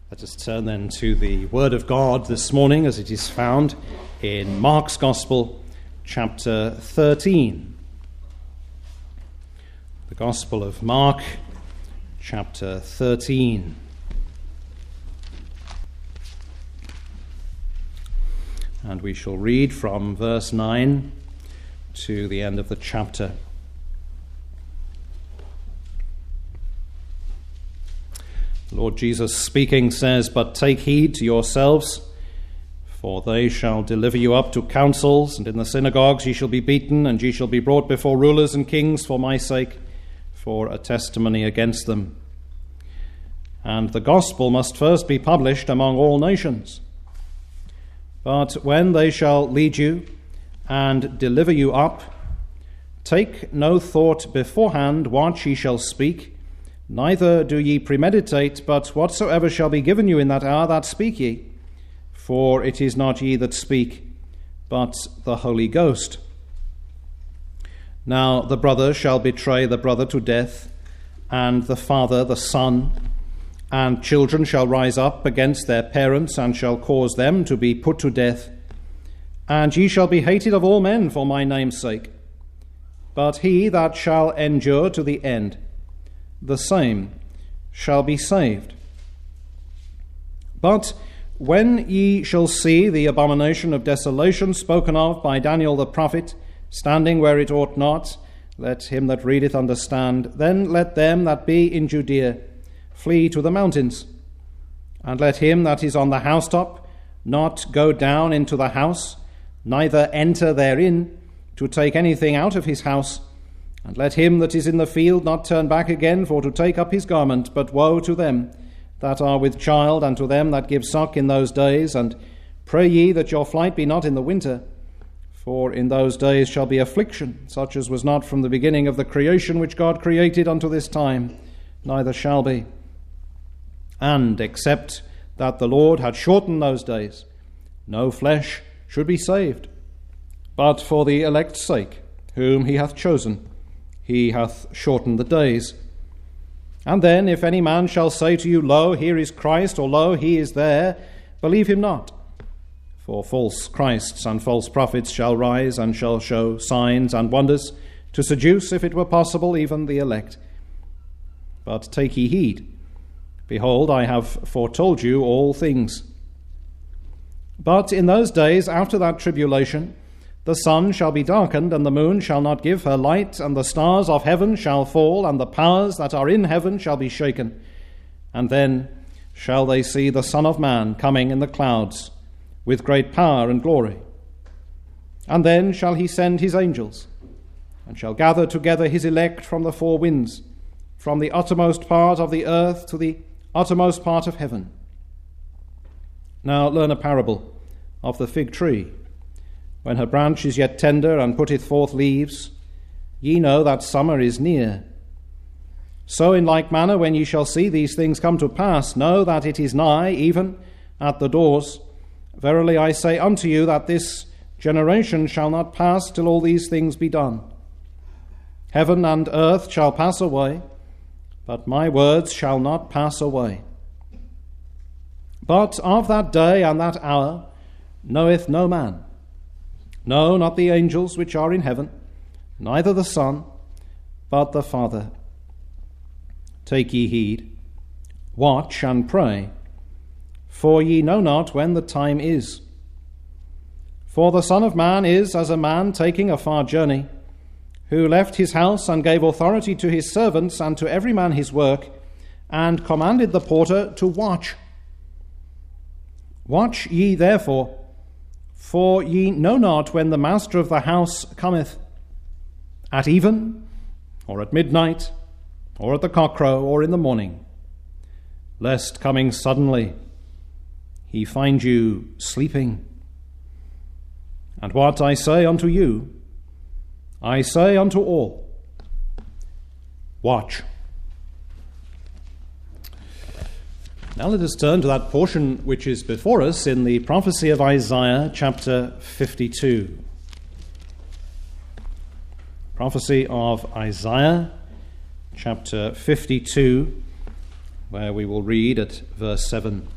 Let us turn then to the Word of God this morning as it is found in Mark's Gospel, chapter 13. The Gospel of Mark, chapter 13. And we shall read from verse 9 to the end of the chapter. Lord Jesus speaking says, "But take heed to yourselves, for they shall deliver you up to councils, and in the synagogues ye shall be beaten, and ye shall be brought before rulers and kings for my sake, for a testimony against them. And the gospel must first be published among all nations. But when they shall lead you and deliver you up, take no thought beforehand what ye shall speak, neither do ye premeditate, but whatsoever shall be given you in that hour, that speak ye. For it is not ye that speak, but the Holy Ghost. Now the brother shall betray the brother to death, and the father the son, and children shall rise up against their parents, and shall cause them to be put to death. And ye shall be hated of all men for my name's sake. But he that shall endure to the end, the same shall be saved. But when ye shall see the abomination of desolation spoken of by Daniel the prophet, standing where it ought not, let him that readeth understand. Then let them that be in Judea flee to the mountains. And let him that is on the housetop not go down into the house, neither enter therein to take anything out of his house. And let him that is in the field not turn back again for to take up his garment. But woe to them that are with child, and to them that give suck in those days. And pray ye that your flight be not in the winter. For in those days shall be affliction, such as was not from the beginning of the creation which God created unto this time, neither shall be. And except that the Lord had shortened those days, no flesh should be saved. But for the elect's sake, whom he hath chosen, he hath shortened the days. And then, if any man shall say to you, Lo, here is Christ, or Lo, he is there, believe him not. For false Christs and false prophets shall rise, and shall show signs and wonders, to seduce, if it were possible, even the elect. But take ye heed. Behold, I have foretold you all things. But in those days, after that tribulation, the sun shall be darkened, and the moon shall not give her light, and the stars of heaven shall fall, and the powers that are in heaven shall be shaken. And then shall they see the Son of Man coming in the clouds with great power and glory. And then shall he send his angels, and shall gather together his elect from the four winds, from the uttermost part of the earth to the uttermost part of heaven. Now learn a parable of the fig tree. When her branch is yet tender, and putteth forth leaves, ye know that summer is near. So in like manner, when ye shall see these things come to pass, know that it is nigh, even at the doors. Verily I say unto you, that this generation shall not pass till all these things be done. Heaven and earth shall pass away, but my words shall not pass away. But of that day and that hour knoweth no man, no, not the angels which are in heaven, neither the Son, but the Father. Take ye heed, watch and pray, for ye know not when the time is. For the Son of Man is as a man taking a far journey, who left his house and gave authority to his servants and to every man his work, and commanded the porter to watch. Watch ye therefore, for ye know not when the master of the house cometh, at even, or at midnight, or at the cockcrow, or in the morning, lest coming suddenly he find you sleeping. And what I say unto you, I say unto all, watch." Now let us turn to that portion which is before us in the prophecy of Isaiah, chapter 52. Prophecy of Isaiah, chapter 52, where we will read at verse 7.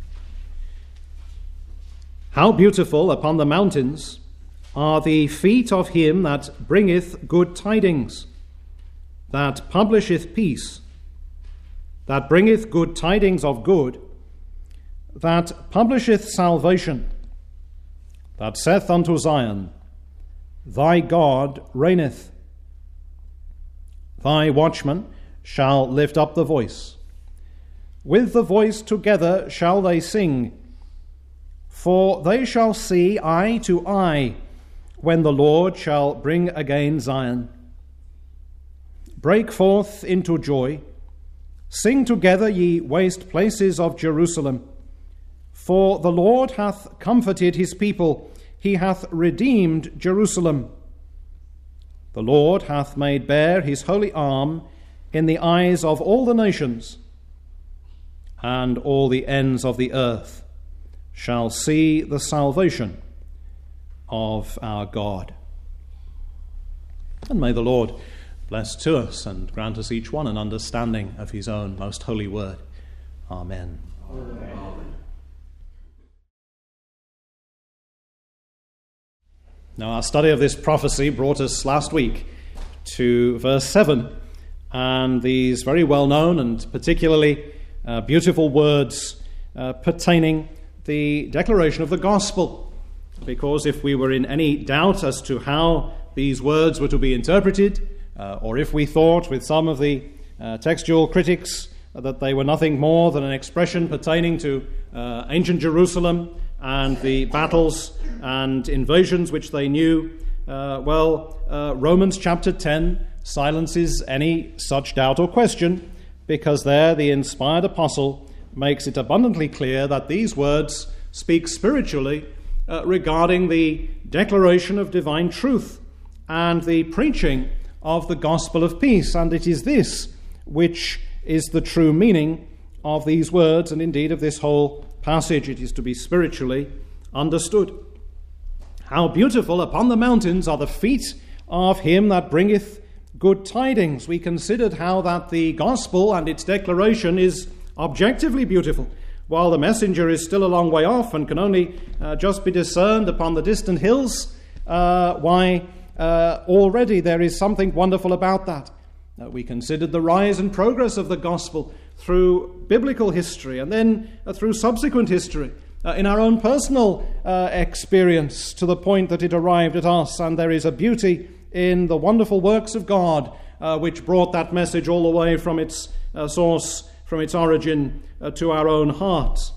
How beautiful upon the mountains are the feet of him that bringeth good tidings, that publisheth peace, that bringeth good tidings of good, that publisheth salvation, that saith unto Zion, Thy God reigneth. Thy watchmen shall lift up the voice. With the voice together shall they sing, for they shall see eye to eye, when the Lord shall bring again Zion. Break forth into joy. Sing together, ye waste places of Jerusalem. For the Lord hath comforted his people, he hath redeemed Jerusalem. The Lord hath made bare his holy arm in the eyes of all the nations, and all the ends of the earth shall see the salvation of our God. And may the Lord bless to us and grant us each one an understanding of his own most holy word. Amen. Amen. Now, our study of this prophecy brought us last week to verse 7, and these very well-known and particularly beautiful words pertaining the declaration of the gospel. Because if we were in any doubt as to how these words were to be interpreted, or if we thought with some of the textual critics that they were nothing more than an expression pertaining to ancient Jerusalem and the battles and invasions which they knew, Romans chapter 10 silences any such doubt or question, because there the inspired apostle makes it abundantly clear that these words speak spiritually regarding the declaration of divine truth and the preaching of the gospel of peace. And it is this which is the true meaning of these words, and indeed of this whole passage. It is to be spiritually understood. How beautiful upon the mountains are the feet of him that bringeth good tidings. We considered how that the gospel and its declaration is objectively beautiful, while the messenger is still a long way off and can only just be discerned upon the distant hills. Already there is something wonderful about that. We considered the rise and progress of the gospel through biblical history and then through subsequent history, in our own personal experience, to the point that it arrived at us. And there is a beauty in the wonderful works of God which brought that message all the way from its source, from its origin, to our own hearts.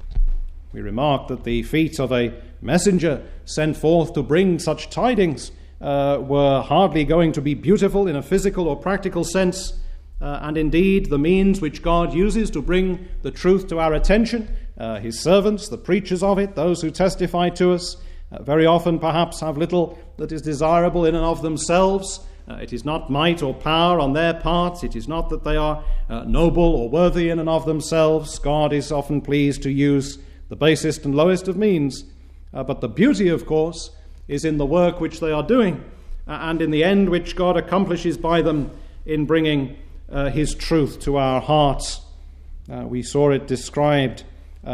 We remarked that the feet of a messenger sent forth to bring such tidings were hardly going to be beautiful in a physical or practical sense, and indeed the means which God uses to bring the truth to our attention, his servants, the preachers of it, those who testify to us, very often perhaps have little that is desirable in and of themselves. It is not might or power on their part. It is not that they are noble or worthy in and of themselves. God is often pleased to use the basest and lowest of means. But the beauty, of course, is in the work which they are doing, and in the end which God accomplishes by them in bringing his truth to our hearts. We saw it described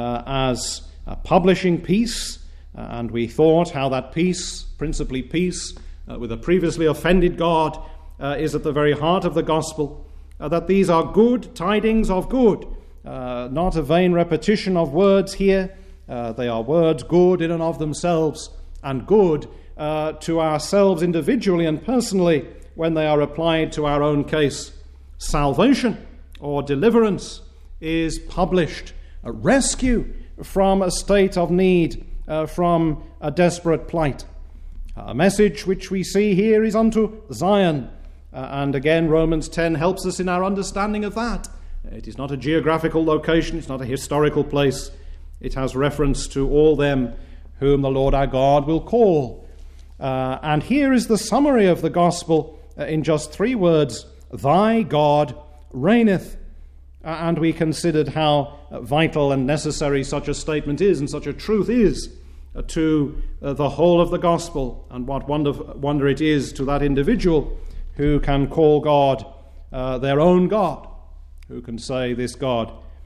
as publishing peace, and we thought how that peace, principally peace with a previously offended God, is at the very heart of the gospel, that these are good tidings of good, not a vain repetition of words here. They are words good in and of themselves, and good to ourselves individually and personally when they are applied to our own case. Salvation or deliverance is published, a rescue from a state of need, from a desperate plight. A message which we see here is unto Zion, and again Romans 10 helps us in our understanding of that. It is not a geographical location, it's not a historical place. It has reference to all them whom the Lord our God will call. And here is the summary of the gospel in just 3 words: Thy God reigneth. And we considered how vital and necessary such a statement is and such a truth is to the whole of the gospel, and what wonder it is to that individual who can call God their own God, who can say, this God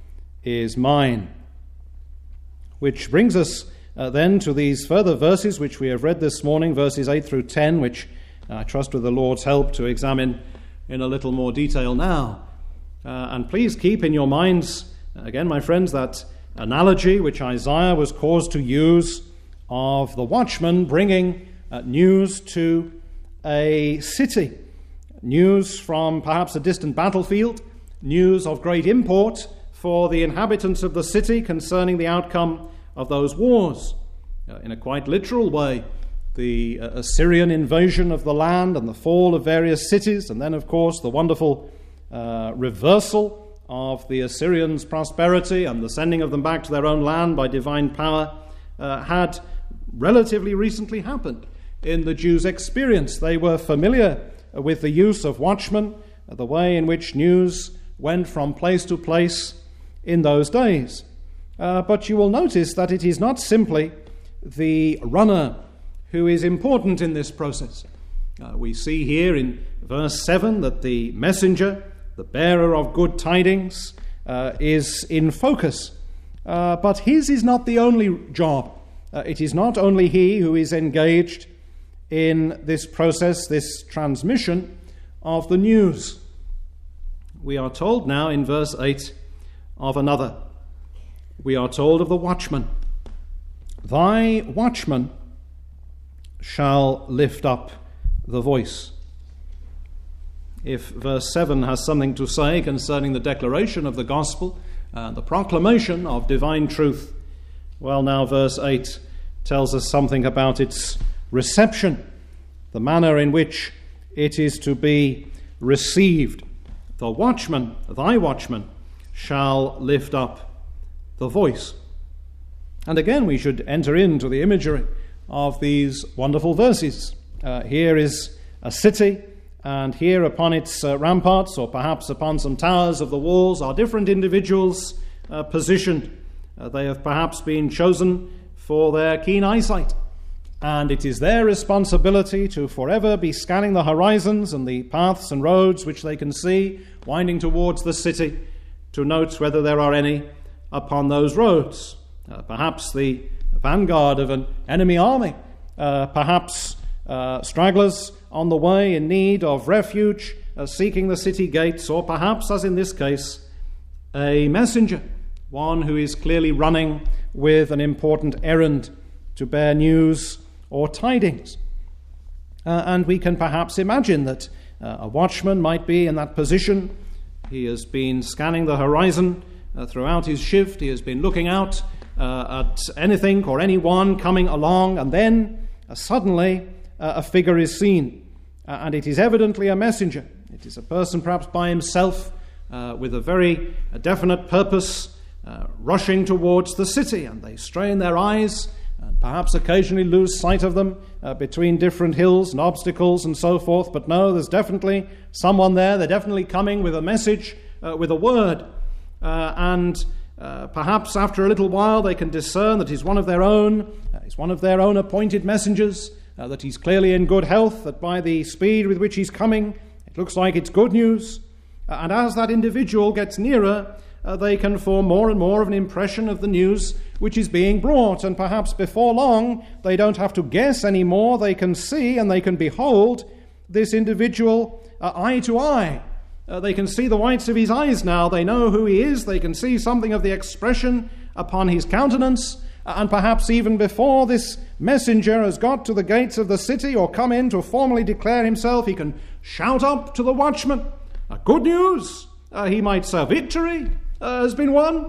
is mine. Which brings us then to these further verses which we have read this morning, verses 8 through 10, which I trust with the Lord's help to examine in a little more detail now. And please keep in your minds, again, my friends, that analogy which Isaiah was caused to use of the watchman bringing news to a city, news from perhaps a distant battlefield, news of great import for the inhabitants of the city concerning the outcome of those wars. In a quite literal way, the Assyrian invasion of the land and the fall of various cities, and then, of course, the wonderful reversal of the Assyrians' prosperity and the sending of them back to their own land by divine power had relatively recently happened in the Jews' experience. They were familiar with the use of watchmen, the way in which news went from place to place in those days. But you will notice that it is not simply the runner who is important in this process. We see here in verse 7 that the messenger, the bearer of good tidings, is in focus. But his is not the only job. It is not only he who is engaged in this process, this transmission of the news. We are told now in verse 8 of another. We are told of the watchman. Thy watchman shall lift up the voice. If verse 7 has something to say concerning the declaration of the gospel, the proclamation of divine truth, well, now verse 8 tells us something about its reception, the manner in which it is to be received. The watchman, thy watchman, shall lift up the voice. And again, we should enter into the imagery of these wonderful verses. Here is a city, and here upon its ramparts, or perhaps upon some towers of the walls, are different individuals positioned. They have perhaps been chosen for their keen eyesight, and it is their responsibility to forever be scanning the horizons and the paths and roads which they can see winding towards the city, to note whether there are any upon those roads. Perhaps the vanguard of an enemy army, perhaps stragglers on the way in need of refuge, seeking the city gates, or perhaps, as in this case, a messenger, one who is clearly running with an important errand to bear news or tidings. And we can perhaps imagine that a watchman might be in that position. He has been scanning the horizon throughout his shift. He has been looking out at anything or anyone coming along, and then suddenly a figure is seen, and it is evidently a messenger. It is a person perhaps by himself with a very definite purpose, rushing towards the city, and they strain their eyes and perhaps occasionally lose sight of them between different hills and obstacles and so forth. But no, there's definitely someone there. They're definitely coming with a message, with a word, and perhaps after a little while they can discern that he's one of their own, he's one of their own appointed messengers, that he's clearly in good health, that by the speed with which he's coming, it looks like it's good news. And as that individual gets nearer, they can form more and more of an impression of the news which is being brought. And perhaps before long, they don't have to guess anymore. They can see and they can behold this individual eye to eye. They can see the whites of his eyes now. They know who he is. They can see something of the expression upon his countenance. And perhaps even before this messenger has got to the gates of the city or come in to formally declare himself, he can shout up to the watchman, good news. He might say victory has been won.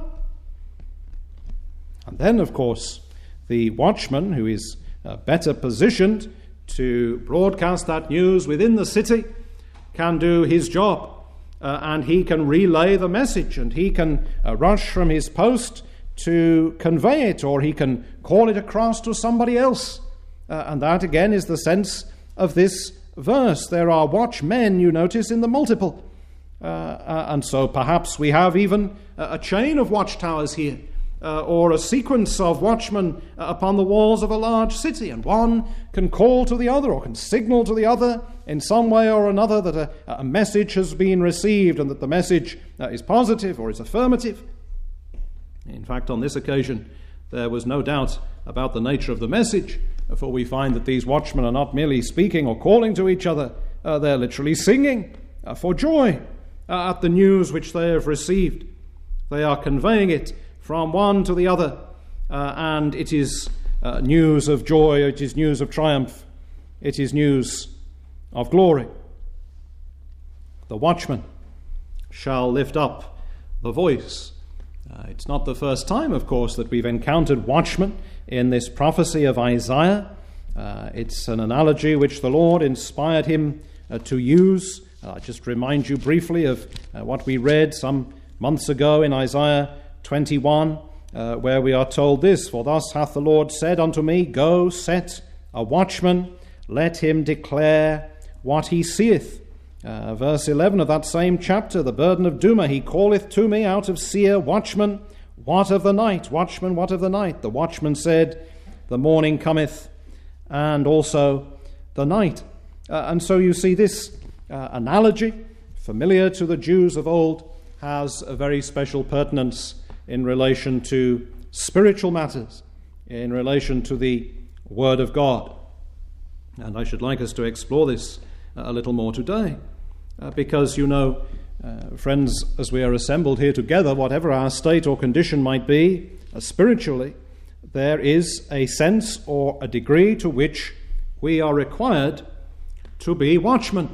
And then, of course, the watchman, who is better positioned to broadcast that news within the city, can do his job. And he can relay the message, and he can rush from his post to convey it, or he can call it across to somebody else. And that, again, is the sense of this verse. There are watchmen, you notice, in the multiple. And so perhaps we have even a chain of watchtowers here, or a sequence of watchmen upon the walls of a large city, and one can call to the other or can signal to the other in some way or another that a message has been received, and that the message is positive or is affirmative. In fact, on this occasion, there was no doubt about the nature of the message, for we find that these watchmen are not merely speaking or calling to each other, they're literally singing for joy at the news which they have received. They are conveying it from one to the other, and it is news of joy, it is news of triumph, it is news of glory. The watchman shall lift up the voice. It's not the first time, of course, that we've encountered watchmen in this prophecy of Isaiah. It's an analogy which the Lord inspired him to use. I'll just remind you briefly of what we read some months ago in Isaiah 21, where we are told this: "For thus hath the Lord said unto me, Go, set a watchman, let him declare what he seeth." Verse 11 of that same chapter, the burden of Duma, "He calleth to me out of Seir, Watchman, what of the night? Watchman, what of the night?" The watchman said, "The morning cometh, and also the night." And so you see this analogy, familiar to the Jews of old, has a very special pertinence in relation to spiritual matters, in relation to the Word of God. And I should like us to explore this a little more today. Because, you know, friends, as we are assembled here together, whatever our state or condition might be spiritually, there is a sense or a degree to which we are required to be watchmen.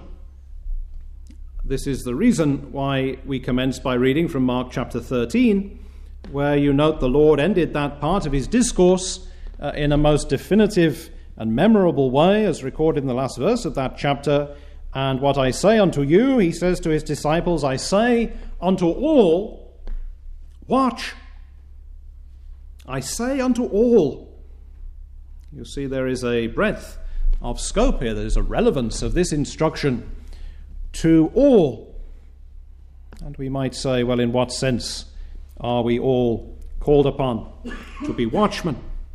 This is the reason why we commence by reading from Mark chapter 13, where you note the Lord ended that part of his discourse in a most definitive and memorable way, as recorded in the last verse of that chapter. "And what I say unto you," he says to his disciples, "I say unto all, watch." I say unto all. You see, there is a breadth of scope here. There is a relevance of this instruction to all. And we might say, well, in what sense are we all called upon to be watchmen?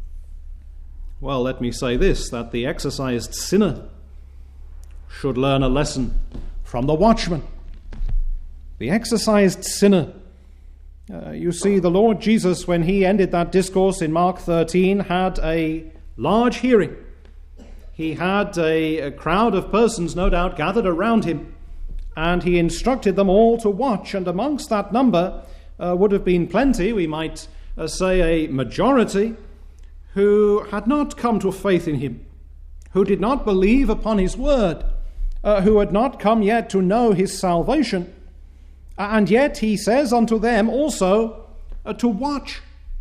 Well, let me say this, that the exercised sinner should learn a lesson from the watchman. The exercised sinner. You see, the Lord Jesus, when he ended that discourse in Mark 13, had a large hearing. He had a crowd of persons, no doubt, gathered around him, and he instructed them all to watch. And amongst that number would have been plenty, we might say a majority, who had not come to faith in him, who did not believe upon his word, who had not come yet to know his salvation. And yet he says unto them also to watch.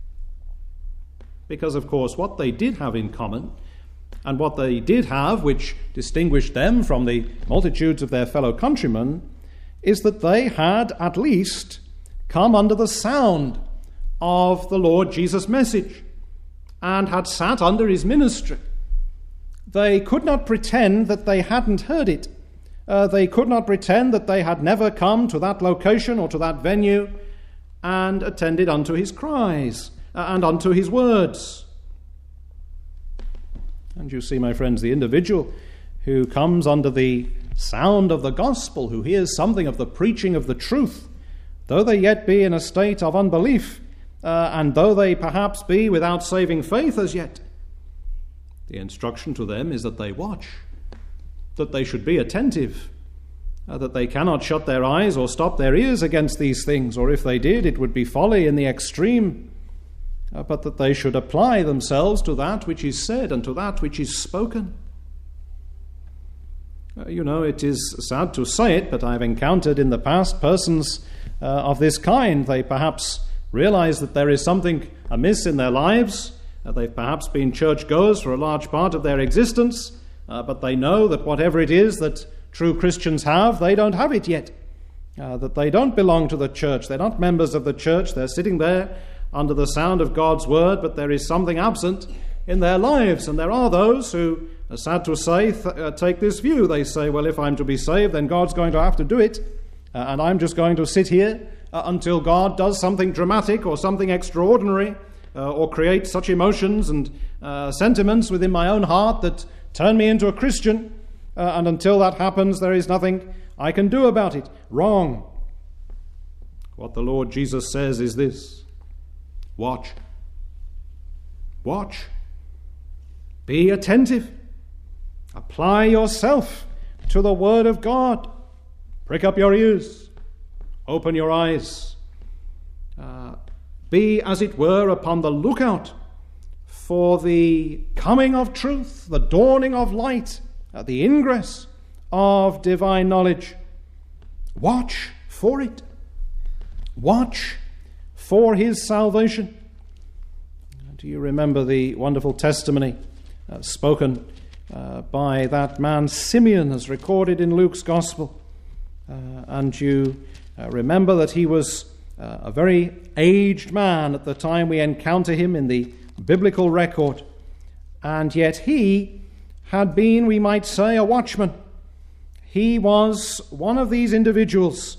Because, of course, what they did have in common, and what they did have which distinguished them from the multitudes of their fellow countrymen, is that they had at least come under the sound of the Lord Jesus' message and had sat under his ministry. They could not pretend that they hadn't heard it. They could not pretend that they had never come to that location or to that venue and attended unto his cries and unto his words. And you see, my friends, the individual who comes under the sound of the gospel, who hears something of the preaching of the truth, though they yet be in a state of unbelief, and though they perhaps be without saving faith as yet, the instruction to them is that they watch, that they should be attentive, that they cannot shut their eyes or stop their ears against these things, or if they did, it would be folly in the extreme, but that they should apply themselves to that which is said and to that which is spoken. You know, it is sad to say it, but I've encountered in the past persons of this kind. They perhaps realize that there is something amiss in their lives. They've perhaps been churchgoers for a large part of their existence, but they know that whatever it is that true Christians have, they don't have it yet. That they don't belong to the church. They're not members of the church. They're sitting there under the sound of God's word, but there is something absent in their lives. And there are those who, sad to say, take this view. They say, well, if I'm to be saved, then God's going to have to do it, and I'm just going to sit here until God does something dramatic or something extraordinary, or create such emotions and sentiments within my own heart that turn me into a Christian, and until that happens, there is nothing I can do about it. Wrong. What the Lord Jesus says is this: Watch. Watch. Be attentive. Apply yourself to the word of God. Prick up your ears. Open your eyes. Be, as it were, upon the lookout for the coming of truth, the dawning of light, the ingress of divine knowledge. Watch for it. Watch for his salvation. Do you remember the wonderful testimony spoken by that man Simeon, as recorded in Luke's Gospel? And you remember that he was a very aged man at the time we encounter him in the biblical record. And yet he had been, we might say, a watchman. He was one of these individuals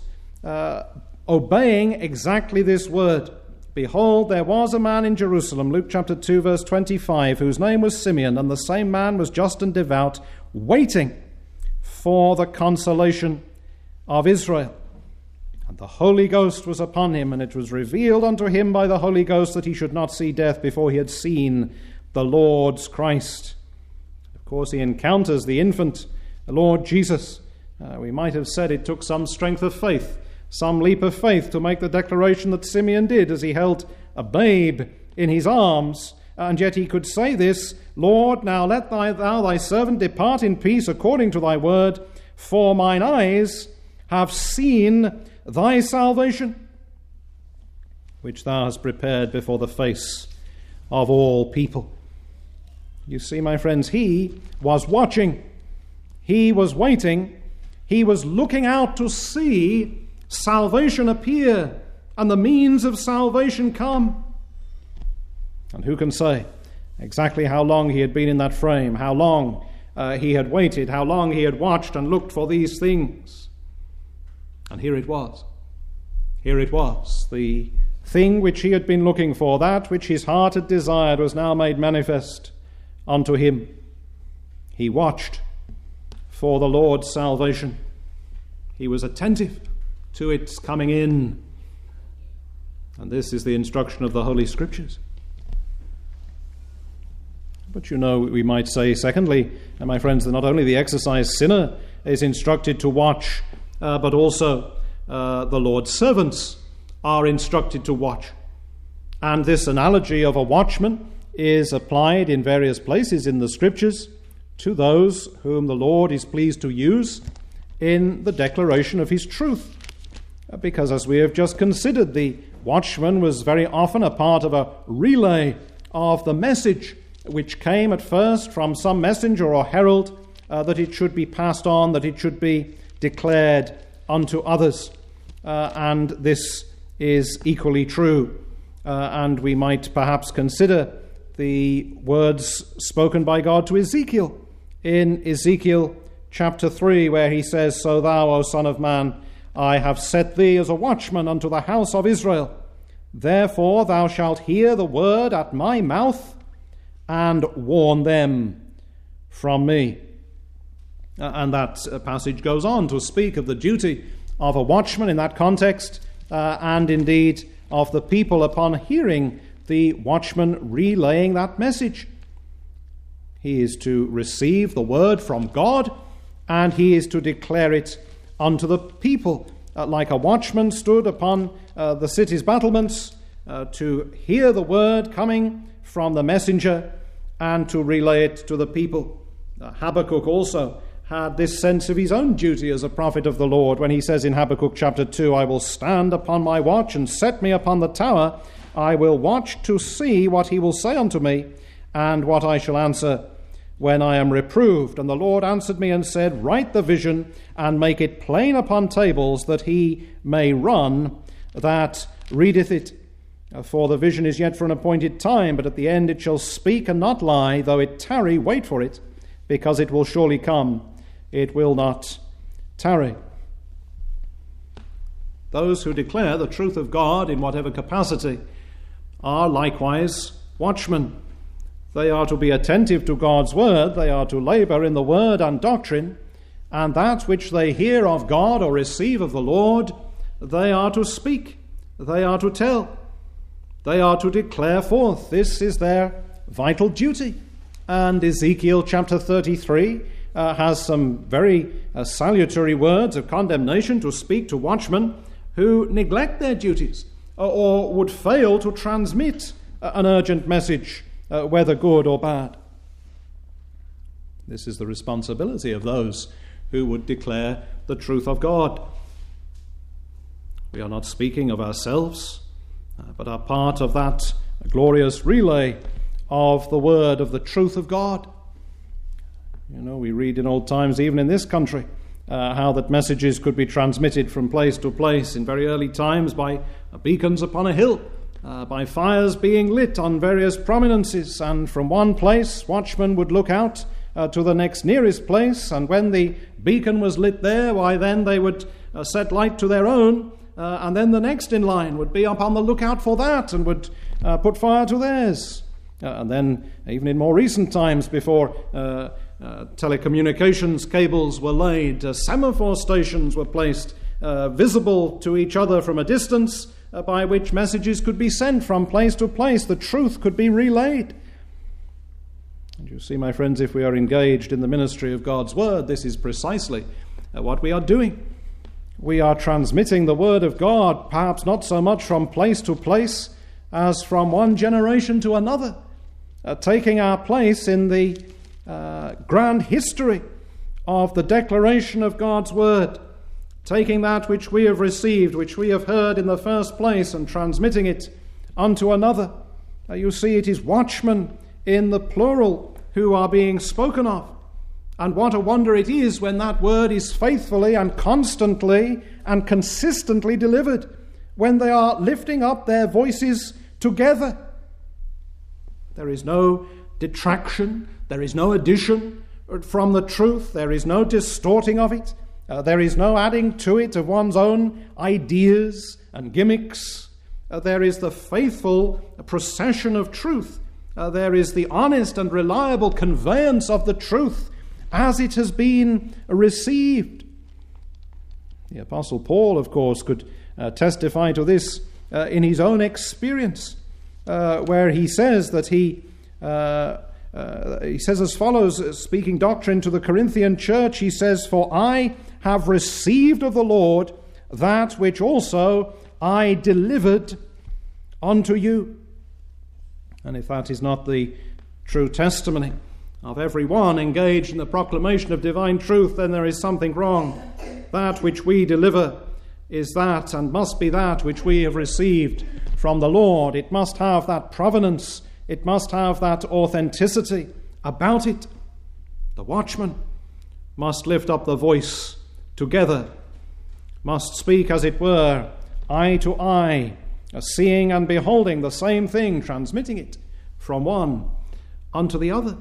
obeying exactly this word. Behold, there was a man in Jerusalem, Luke chapter 2, verse 25, whose name was Simeon, and the same man was just and devout, waiting for the consolation of Israel. And the Holy Ghost was upon him, and it was revealed unto him by the Holy Ghost that he should not see death before he had seen the Lord's Christ. Of course, he encounters the infant, the Lord Jesus. We might have said it took some strength of faith, some leap of faith to make the declaration that Simeon did as he held a babe in his arms. And yet he could say this, Lord, now let thou thy servant depart in peace according to thy word, for mine eyes have seen thy salvation, which thou hast prepared before the face of all people. You see, my friends, he was watching, he was waiting, he was looking out to see salvation appear and the means of salvation come. And who can say exactly how long he had been in that frame, how long he had waited, how long he had watched and looked for these things? And here it was. Here it was. The thing which he had been looking for, that which his heart had desired, was now made manifest unto him. He watched for the Lord's salvation. He was attentive to its coming in. And this is the instruction of the Holy Scriptures. But you know, we might say, secondly, my friends, that not only the exercised sinner is instructed to watch, but also the Lord's servants are instructed to watch. And this analogy of a watchman is applied in various places in the Scriptures to those whom the Lord is pleased to use in the declaration of his truth. Because as we have just considered, the watchman was very often a part of a relay of the message which came at first from some messenger or herald, that it should be passed on, that it should be declared unto others. And this is equally true. And we might perhaps consider the words spoken by God to Ezekiel in Ezekiel chapter 3, where he says, So thou, O son of man, I have set thee as a watchman unto the house of Israel. Therefore thou shalt hear the word at my mouth, and warn them from me. And that passage goes on to speak of the duty of a watchman in that context, and indeed of the people upon hearing the watchman relaying that message. He is to receive the word from God, and he is to declare it unto the people, like a watchman stood upon the city's battlements to hear the word coming from the messenger and to relay it to the people. Habakkuk also had this sense of his own duty as a prophet of the Lord when he says in Habakkuk chapter 2, I will stand upon my watch and set me upon the tower. I will watch to see what he will say unto me and what I shall answer when I am reproved. And the Lord answered me and said, Write the vision and make it plain upon tables, that he may run that readeth it. For the vision is yet for an appointed time, but at the end it shall speak and not lie. Though it tarry, wait for it, because it will surely come. It will not tarry. Those who declare the truth of God in whatever capacity are likewise watchmen. They are to be attentive to God's word. They are to labor in the word and doctrine. And that which they hear of God or receive of the Lord, they are to speak. They are to tell. They are to declare forth. This is their vital duty. And Ezekiel chapter 33 has some very salutary words of condemnation to speak to watchmen who neglect their duties or would fail to transmit an urgent message, whether good or bad. This is the responsibility of those who would declare the truth of God. We are not speaking of ourselves, but are part of that glorious relay of the word of the truth of God. You know, we read in old times, even in this country, how that messages could be transmitted from place to place in very early times by beacons upon a hill, by fires being lit on various prominences, and from one place watchmen would look out to the next nearest place, and when the beacon was lit there, why then they would set light to their own, and then the next in line would be up on the lookout for that and would put fire to theirs. And then, even in more recent times, before telecommunications cables were laid, semaphore stations were placed visible to each other from a distance, by which messages could be sent from place to place. The truth could be relayed. And you see, my friends, if we are engaged in the ministry of God's word, this is precisely what we are doing. We are transmitting the word of God, perhaps not so much from place to place as from one generation to another, taking our place in the grand history of the declaration of God's word, taking that which we have received, which we have heard in the first place, and transmitting it unto another. You see, it is watchmen in the plural who are being spoken of. And what a wonder it is when that word is faithfully and constantly and consistently delivered, when they are lifting up their voices together. There is no detraction, there is no addition from the truth, there is no distorting of it, there is no adding to it of one's own ideas and gimmicks. There is the faithful procession of truth. There is the honest and reliable conveyance of the truth as it has been received. The Apostle Paul, of course, could testify to this in his own experience, where he says that he says as follows, speaking doctrine to the Corinthian church, he says, "For I have received of the Lord that which also I delivered unto you." And if that is not the true testimony of every one engaged in the proclamation of divine truth, then there is something wrong. That which we deliver is that and must be that which we have received from the Lord. It must have that provenance. It must have that authenticity about it. The watchman must lift up the voice together, must speak, as it were, eye to eye, seeing and beholding the same thing, transmitting it from one unto the other.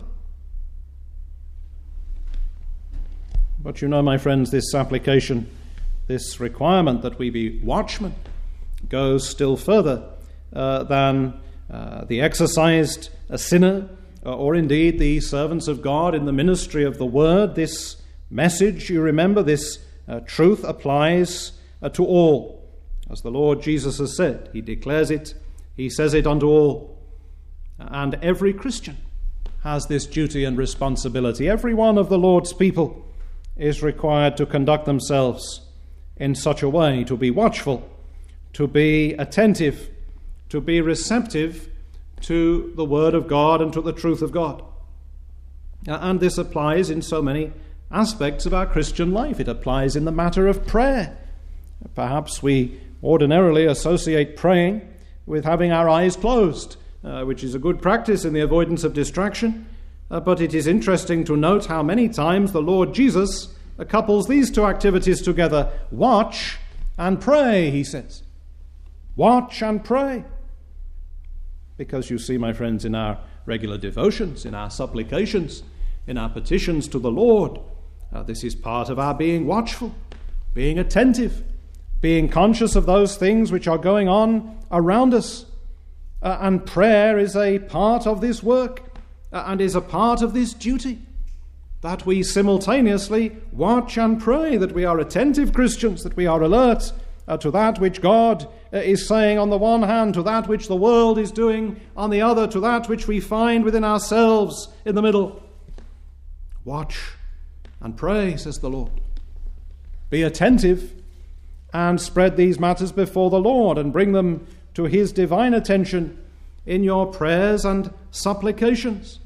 But you know, my friends, this application, this requirement that we be watchmen, goes still further than the exercised sinner, or indeed the servants of God in the ministry of the word. This message, you remember, this truth applies to all. As the Lord Jesus has said, he declares it, he says it unto all. And every Christian has this duty and responsibility. Every one of the Lord's people is required to conduct themselves in such a way, to be watchful, to be attentive, to be receptive to the word of God and to the truth of God. And this applies in so many aspects of our Christian life. It applies in the matter of prayer. Perhaps we ordinarily associate praying with having our eyes closed, which is a good practice in the avoidance of distraction. But it is interesting to note how many times the Lord Jesus couples these two activities together. Watch and pray, he says. Watch and pray. Because you see, my friends, in our regular devotions, in our supplications, in our petitions to the Lord, this is part of our being watchful, being attentive, being conscious of those things which are going on around us. And prayer is a part of this work and is a part of this duty, that we simultaneously watch and pray, that we are attentive Christians, that we are alert to that which God is saying on the one hand, to that which the world is doing on the other, to that which we find within ourselves in the middle. Watch and pray, says the Lord. Be attentive and spread these matters before the Lord and bring them to his divine attention in your prayers and supplications.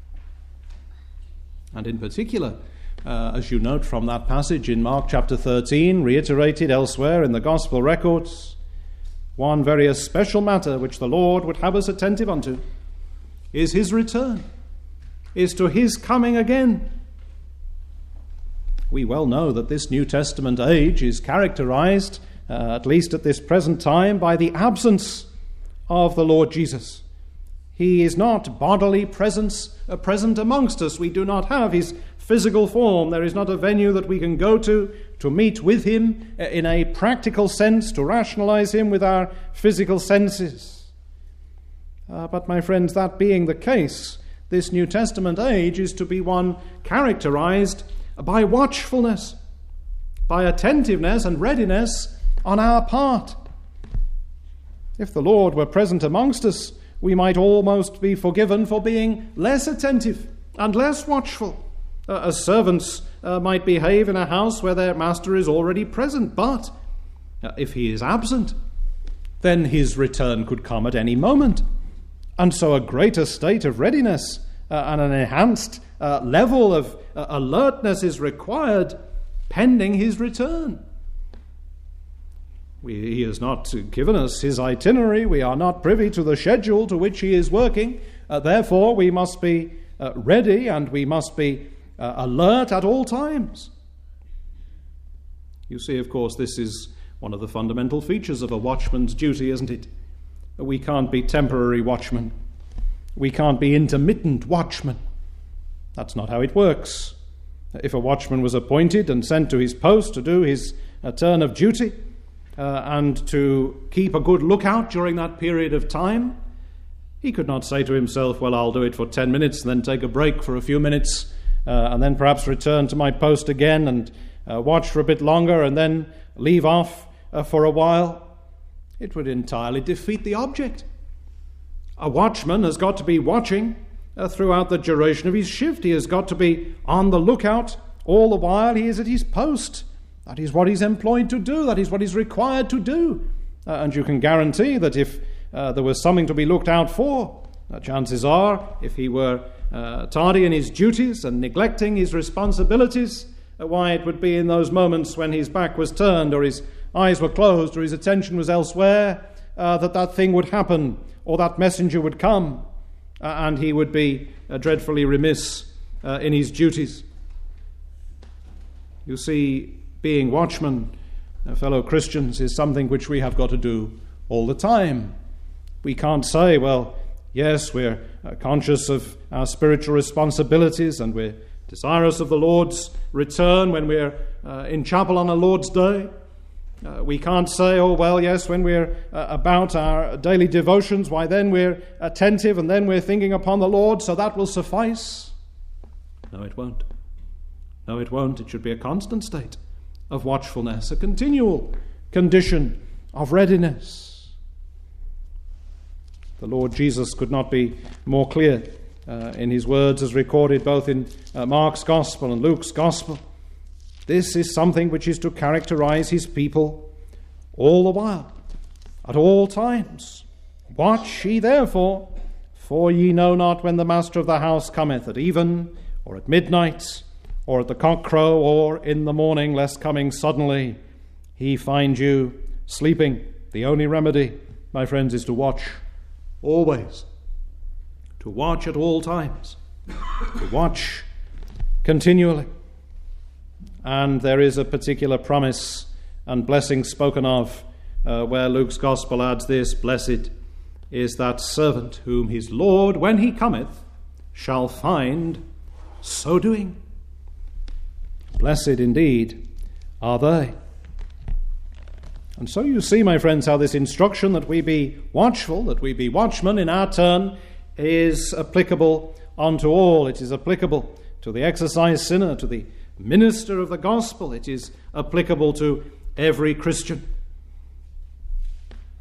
And in particular, as you note from that passage in Mark chapter 13, reiterated elsewhere in the Gospel records, one very special matter which the Lord would have us attentive unto is his return, is to his coming again. We well know that this New Testament age is characterized, at least at this present time, by the absence of the Lord Jesus. He is not bodily present amongst us. We do not have his physical form. There is not a venue that we can go to meet with him in a practical sense, to rationalize him with our physical senses. But my friends, that being the case, this New Testament age is to be one characterized by watchfulness, by attentiveness and readiness on our part. If the Lord were present amongst us, we might almost be forgiven for being less attentive and less watchful, as servants might behave in a house where their master is already present. But if he is absent, then his return could come at any moment. And so a greater state of readiness and an enhanced level of alertness is required pending his return. He has not given us his itinerary. We are not privy to the schedule to which he is working. Therefore, we must be ready and we must be alert at all times. You see, of course, this is one of the fundamental features of a watchman's duty, isn't it? We can't be temporary watchmen. We can't be intermittent watchmen. That's not how it works. If a watchman was appointed and sent to his post to do his turn of duty, and to keep a good lookout during that period of time, he could not say to himself, well, I'll do it for 10 minutes and then take a break for a few minutes and then perhaps return to my post again and watch for a bit longer and then leave off for a while. It would entirely defeat the object. A watchman has got to be watching throughout the duration of his shift. He has got to be on the lookout all the while he is at his post. That is what he's employed to do. That is what he's required to do. And you can guarantee that if there was something to be looked out for, chances are, if he were tardy in his duties and neglecting his responsibilities, why, it would be in those moments when his back was turned or his eyes were closed or his attention was elsewhere, that thing would happen or that messenger would come and he would be dreadfully remiss in his duties. You see, being watchmen, fellow Christians, is something which we have got to do all the time. We can't say, well, yes, we're conscious of our spiritual responsibilities and we're desirous of the Lord's return when we're in chapel on a Lord's Day. We can't say, oh, well, yes, when we're about our daily devotions, why then we're attentive and then we're thinking upon the Lord, so that will suffice. No, it won't. No, it won't. It should be a constant state of watchfulness, a continual condition of readiness. The Lord Jesus could not be more clear in his words as recorded both in Mark's Gospel and Luke's Gospel. This is something which is to characterize his people all the while, at all times. Watch ye therefore, for ye know not when the master of the house cometh, at even, or at midnight, or at the cockcrow, or in the morning, lest coming suddenly he find you sleeping. The only remedy, my friends, is to watch always. To watch at all times. To watch continually. And there is a particular promise and blessing spoken of where Luke's Gospel adds this: blessed is that servant whom his Lord, when he cometh, shall find so doing. Blessed indeed are they. And so you see, my friends, how this instruction that we be watchful, that we be watchmen in our turn, is applicable unto all. It is applicable to the exercised sinner, to the minister of the gospel. It is applicable to every Christian.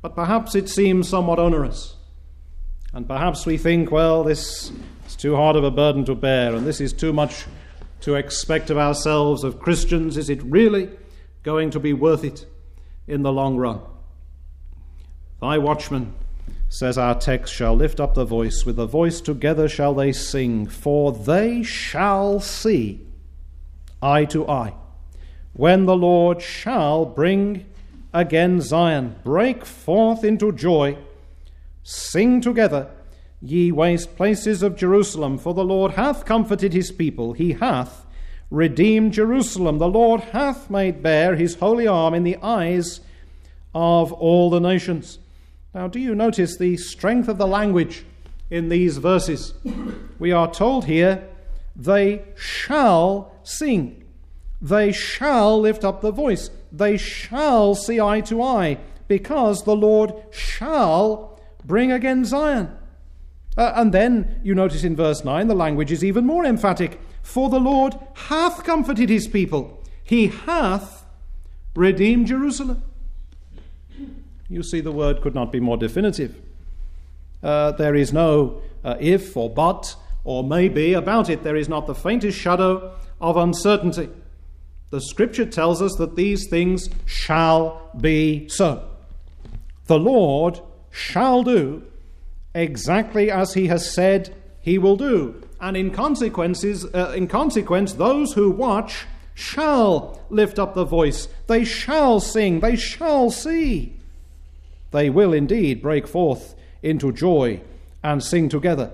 But perhaps it seems somewhat onerous. And perhaps we think, well, this is too hard of a burden to bear, and this is too much to expect of ourselves, of Christians. Is it really going to be worth it in the long run? Thy watchmen, says our text, shall lift up the voice. With the voice together shall they sing, for they shall see eye to eye, when the Lord shall bring again Zion. Break forth into joy, sing together, ye waste places of Jerusalem, for the Lord hath comforted his people, he hath redeemed Jerusalem. The Lord hath made bare his holy arm in the eyes of all the nations. Now, do you notice the strength of the language in these verses? We are told here, they shall sing. They shall lift up the voice. They shall see eye to eye, because the Lord shall bring again Zion. And then you notice in verse 9, the language is even more emphatic. For the Lord hath comforted his people. He hath redeemed Jerusalem. You see, the word could not be more definitive. There is no if or but or maybe about it. There is not the faintest shadow of uncertainty. The Scripture tells us that these things shall be so. The Lord shall do exactly as he has said he will do. And in consequence, those who watch shall lift up the voice. They shall sing. They shall see. They will indeed break forth into joy and sing together.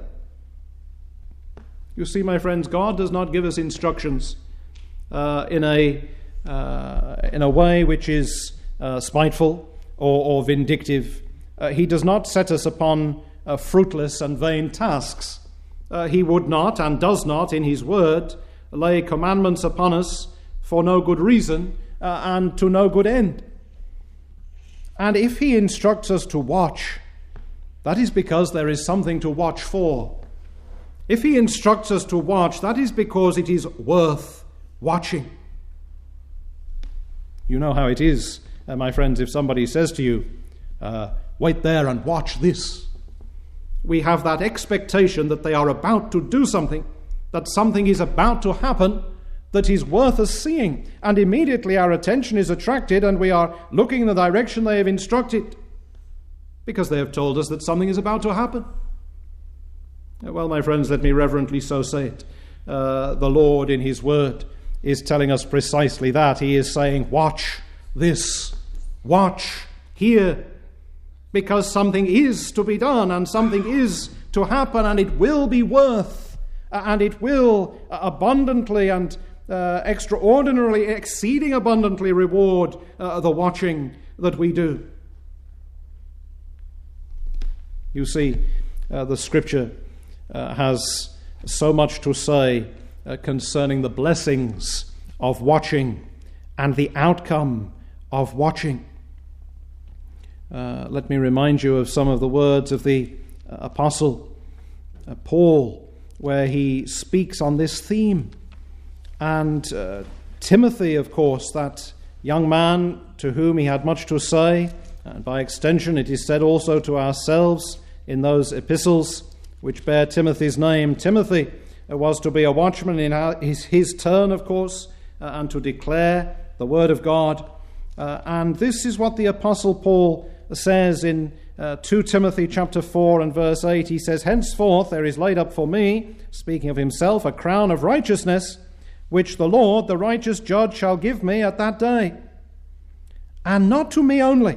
You see, my friends, God does not give us instructions in a way which is spiteful or vindictive. He does not set us upon fruitless and vain tasks. He would not and does not, in his word, lay commandments upon us for no good reason and to no good end. And if he instructs us to watch, that is because there is something to watch for. If he instructs us to watch, that is because it is worth watching. You know how it is, my friends, if somebody says to you, wait there and watch this. We have that expectation that they are about to do something, that something is about to happen that is worth us seeing. And immediately our attention is attracted and we are looking in the direction they have instructed because they have told us that something is about to happen. Well, my friends, let me reverently so say it. The Lord in his word is telling us precisely that. He is saying, watch this, watch here, because something is to be done and something is to happen, and it will be worth, and it will abundantly and extraordinarily, exceeding abundantly reward the watching that we do. You see, the Scripture has so much to say concerning the blessings of watching and the outcome of watching. Let me remind you of some of the words of the Apostle Paul, where he speaks on this theme. And Timothy, of course, that young man to whom he had much to say, and by extension it is said also to ourselves in those epistles which bear Timothy's name. Timothy was to be a watchman in his turn, of course, and to declare the word of God. And this is what the Apostle Paul says in 2 Timothy chapter 4 and verse 8. He says, henceforth there is laid up for me, speaking of himself, a crown of righteousness, which the Lord, the righteous judge, shall give me at that day. And not to me only,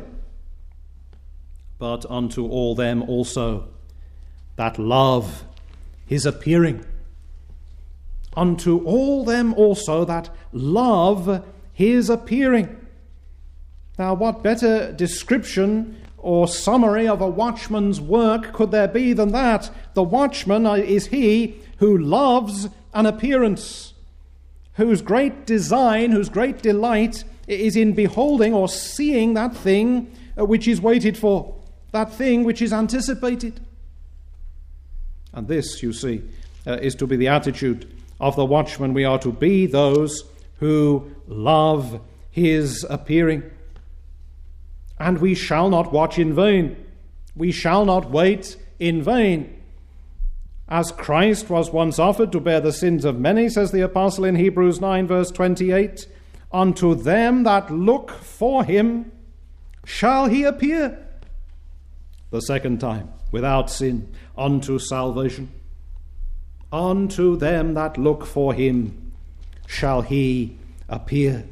but unto all them also that love his appearing. Unto all them also that love his appearing. Now, what better description or summary of a watchman's work could there be than that? The watchman is he who loves an appearance, whose great design, whose great delight is in beholding or seeing that thing which is waited for, that thing which is anticipated. And this, you see, is to be the attitude of the watchman. We are to be those who love his appearing. and we shall not watch in vain. We shall not wait in vain. As Christ was once offered to bear the sins of many, says the apostle in Hebrews 9 verse 28, unto them that look for him shall he appear the second time, without sin, unto salvation. Unto them that look for him shall he appear.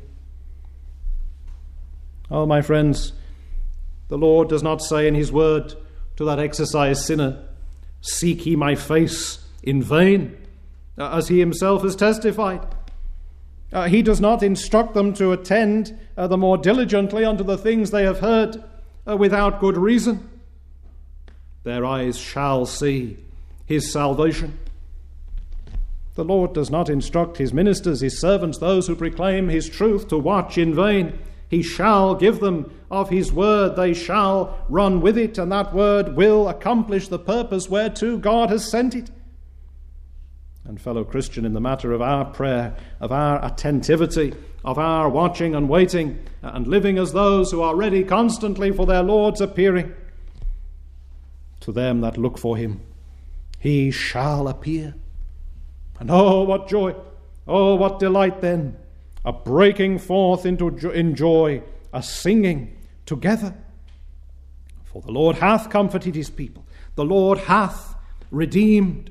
Oh, my friends, the Lord does not say in his word to that exercised sinner, seek ye my face in vain, as he himself has testified. He does not instruct them to attend the more diligently unto the things they have heard without good reason. Their eyes shall see his salvation. The Lord does not instruct his ministers, his servants, those who proclaim his truth, to watch in vain. He shall give them of his word. They shall run with it, and that word will accomplish the purpose whereto God has sent it. And fellow Christian, in the matter of our prayer, of our attentivity, of our watching and waiting, and living as those who are ready constantly for their Lord's appearing, to them that look for him, he shall appear. And oh, what joy, oh, what delight then, a breaking forth in joy, a singing together. For the Lord hath comforted his people, the Lord hath redeemed.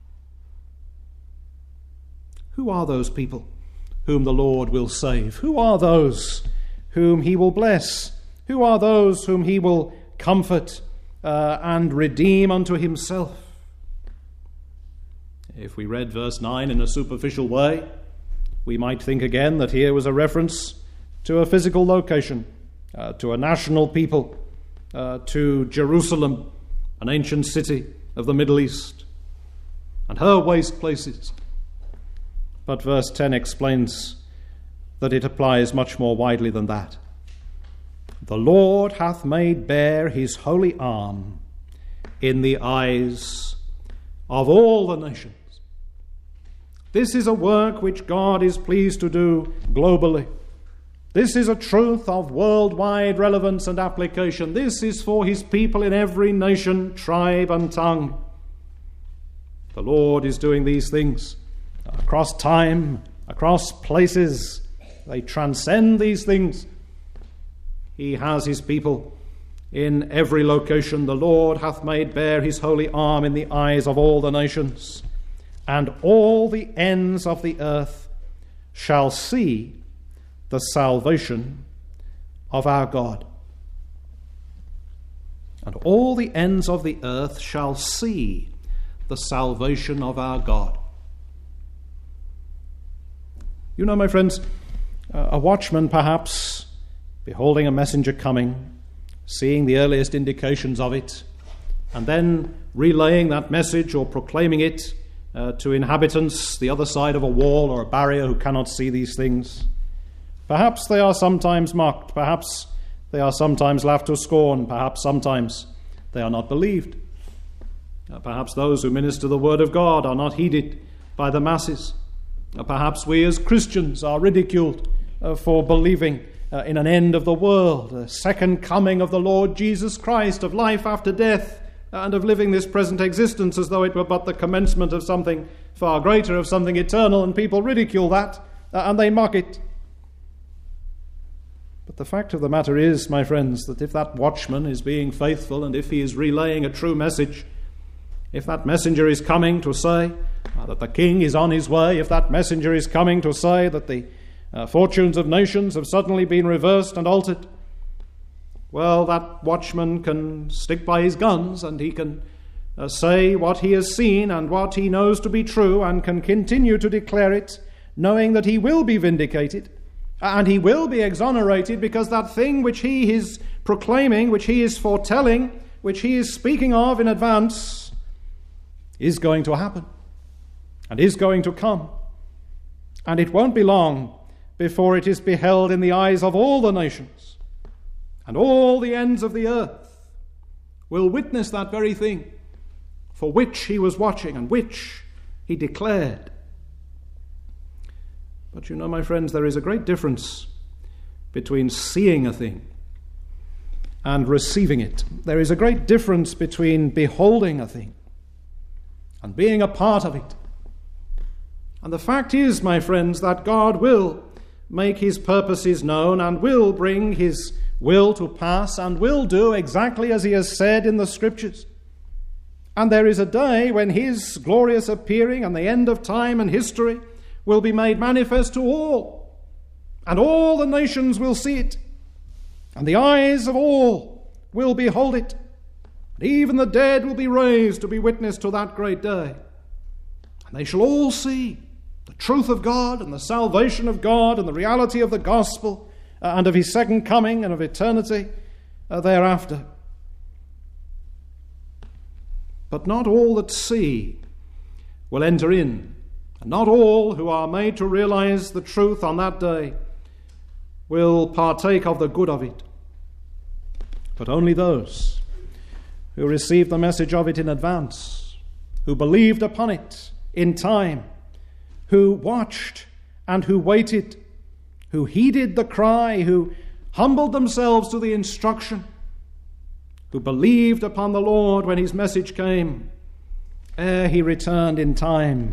Who are those people whom the Lord will save? Who are those whom he will bless? Who are those whom he will comfort and redeem unto himself? If we read verse 9 in a superficial way, we might think again that here was a reference to a physical location, to a national people, to Jerusalem, an ancient city of the Middle East, and her waste places. But verse 10 explains that it applies much more widely than that. The Lord hath made bare his holy arm in the eyes of all the nations. This is a work which God is pleased to do globally. This is a truth of worldwide relevance and application. This is for his people in every nation, tribe, and tongue. The Lord is doing these things across time, across places. They transcend these things. He has his people in every location. The Lord hath made bare his holy arm in the eyes of all the nations, and all the ends of the earth shall see the salvation of our God. And all the ends of the earth shall see the salvation of our God. You know, my friends, a watchman perhaps, beholding a messenger coming, seeing the earliest indications of it, and then relaying that message or proclaiming it to inhabitants the other side of a wall or a barrier who cannot see these things. Perhaps they are sometimes mocked, perhaps they are sometimes laughed to scorn, perhaps sometimes they are not believed. Perhaps those who minister the word of God are not heeded by the masses. Perhaps we as Christians are ridiculed for believing in an end of the world, a second coming of the Lord Jesus Christ, of life after death, and of living this present existence as though it were but the commencement of something far greater, of something eternal, and people ridicule that and they mock it. But the fact of the matter is, my friends, that if that watchman is being faithful and if he is relaying a true message, if that messenger is coming to say that the king is on his way, if that messenger is coming to say that the fortunes of nations have suddenly been reversed and altered, well, that watchman can stick by his guns and he can say what he has seen and what he knows to be true and can continue to declare it, knowing that he will be vindicated and he will be exonerated, because that thing which he is proclaiming, which he is foretelling, which he is speaking of in advance, is going to happen and is going to come. And it won't be long before it is beheld in the eyes of all the nations, and all the ends of the earth will witness that very thing for which he was watching and which he declared. But you know, my friends, there is a great difference between seeing a thing and receiving it. There is a great difference between beholding a thing and being a part of it. And the fact is, my friends, that God will make his purposes known and will bring his will to pass and will do exactly as he has said in the Scriptures. And there is a day when his glorious appearing and the end of time and history will be made manifest to all, and all the nations will see it, and the eyes of all will behold it, and even the dead will be raised to be witness to that great day. And they shall all see the truth of God and the salvation of God and the reality of the gospel and of his second coming and of eternity thereafter. But not all that see will enter in, and not all who are made to realize the truth on that day will partake of the good of it, but only those who received the message of it in advance, who believed upon it in time, who watched and who waited, who heeded the cry, who humbled themselves to the instruction, who believed upon the Lord when his message came, ere he returned in time.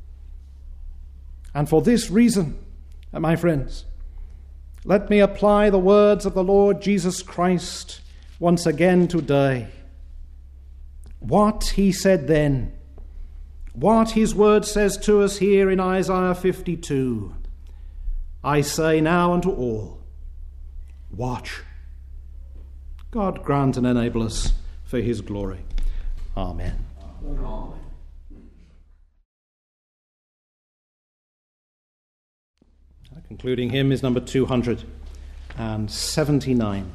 And for this reason, my friends, let me apply the words of the Lord Jesus Christ once again today. What he said then, what his word says to us here in Isaiah 52, I say now unto all, watch. God grant and enable us for his glory. Amen. Amen. Our concluding hymn is number 279.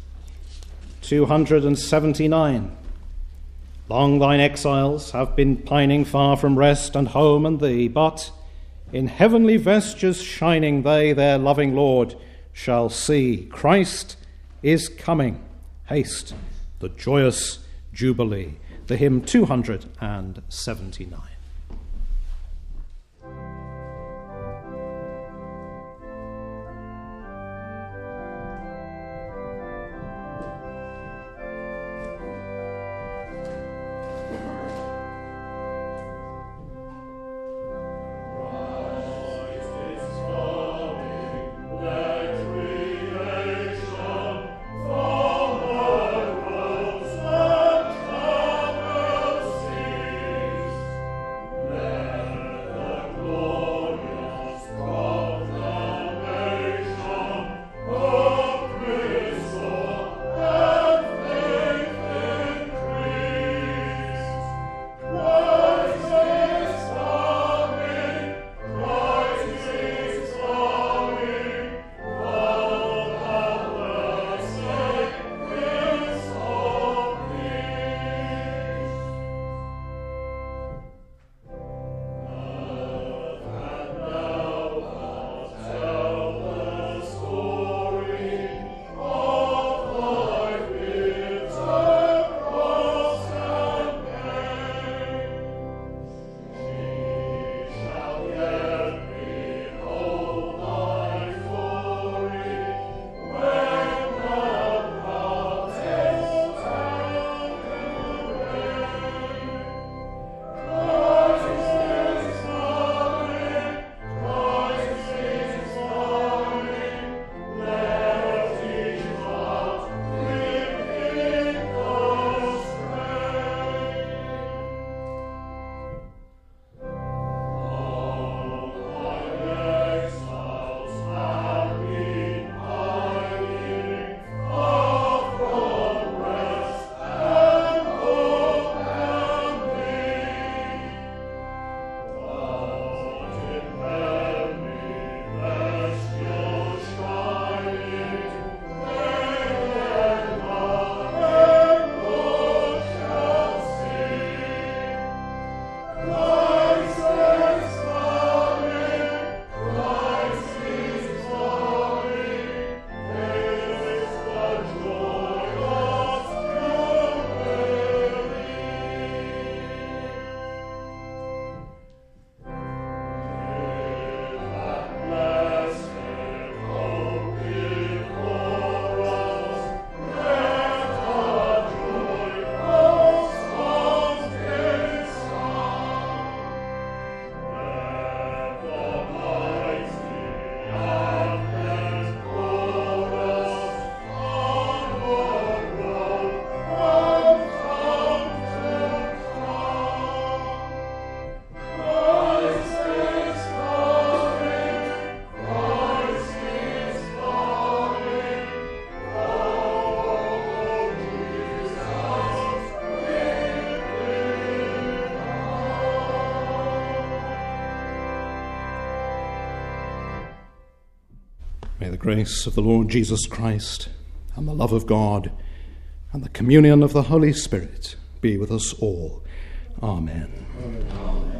279. Long thine exiles have been pining far from rest and home and thee, but in heavenly vestures shining they their loving Lord shall see. Christ is coming. Haste, the joyous jubilee. The hymn 279. May the grace of the Lord Jesus Christ and the love of God and the communion of the Holy Spirit be with us all. Amen. Amen.